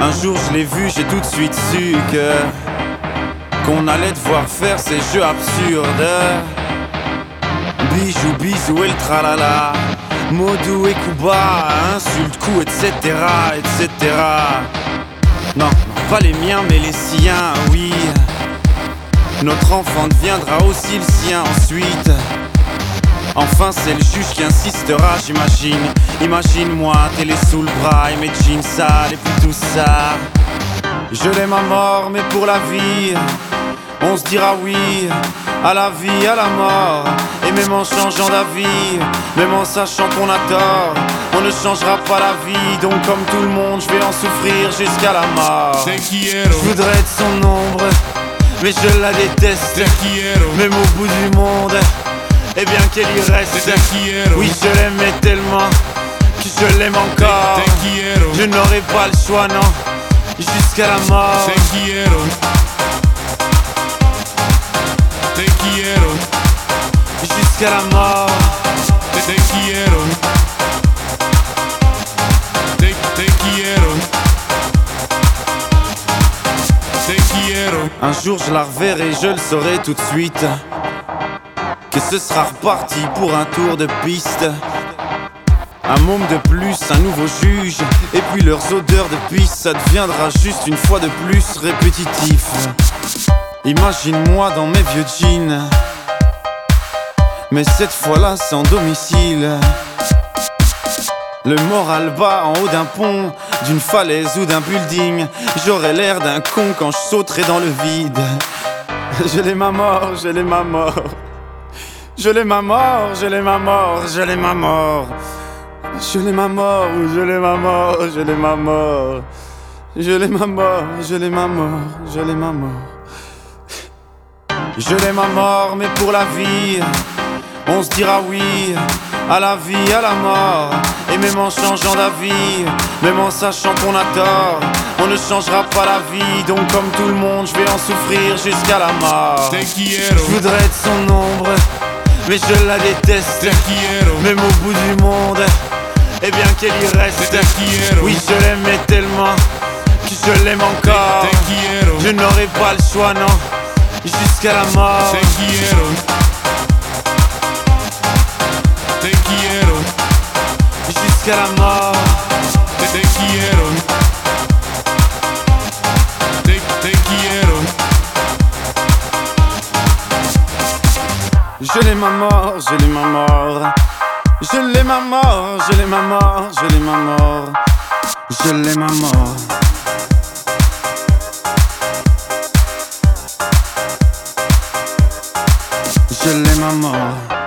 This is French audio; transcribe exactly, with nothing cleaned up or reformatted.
Un jour je l'ai vu, j'ai tout de suite su que qu'on allait devoir faire ces jeux absurdes. Bijou, bisou et le tralala, Modou et Kuba, insulte, coup, et cetera, et cetera. Non, non, pas les miens mais les siens, oui. Notre enfant deviendra aussi le sien ensuite. Enfin c'est le juge qui insistera, j'imagine. Imagine-moi, télé sous le bras et mes jeans sales et puis tout ça. Je l'aime à mort mais pour la vie on se dira oui à la vie, à la mort. Et même en changeant d'avis, même en sachant qu'on a tort, on ne changera pas la vie. Donc comme tout le monde, je vais en souffrir jusqu'à la mort. Je voudrais être son ombre, mais je la déteste. Même au bout du monde, eh bien qu'elle y reste. Oui, je l'aimais tellement que je l'aime encore. Je n'aurai pas le choix, non, jusqu'à la mort. Te quiero, jusqu'à la mort. te, te quiero, te, te quiero, te quiero. Un jour je la reverrai, je le saurai tout de suite, que ce sera reparti pour un tour de piste. Un môme de plus, un nouveau juge, et puis leurs odeurs de pisse, ça deviendra juste une fois de plus répétitif. Imagine-moi dans mes vieux jeans, mais cette fois-là sans domicile. Le moral bas en haut d'un pont, d'une falaise ou d'un building. J'aurais l'air d'un con quand je sauterai dans le vide. Je l'aime à mort, je l'aime à mort. Je l'aime à mort, je l'aime à mort, je l'aime à mort. Je l'aime à mort, je l'aime à mort, je l'aime à mort. Je l'aime à mort, je l'aime à mort, je l'aime à mort. Je l'aime à mort, mais pour la vie, on se dira oui à la vie, à la mort. Et même en changeant d'avis, même en sachant qu'on a tort, on ne changera pas la vie. Donc comme tout le monde, je vais en souffrir jusqu'à la mort. Je voudrais être son ombre, mais je la déteste. Même au bout du monde, eh bien qu'elle y reste. Oui, je l'aimais tellement que je l'aime encore. Je n'aurai pas le choix, non, jusqu'à la mort. Te quiero, te quiero, jusqu'à la mort. te, te quiero, te, te quiero. Je l'aime à mort, je l'aime à mort. Je l'aime à mort, je l'aime à mort, je l'aime à mort. Je l'aime à mort. Je l'aime à mort.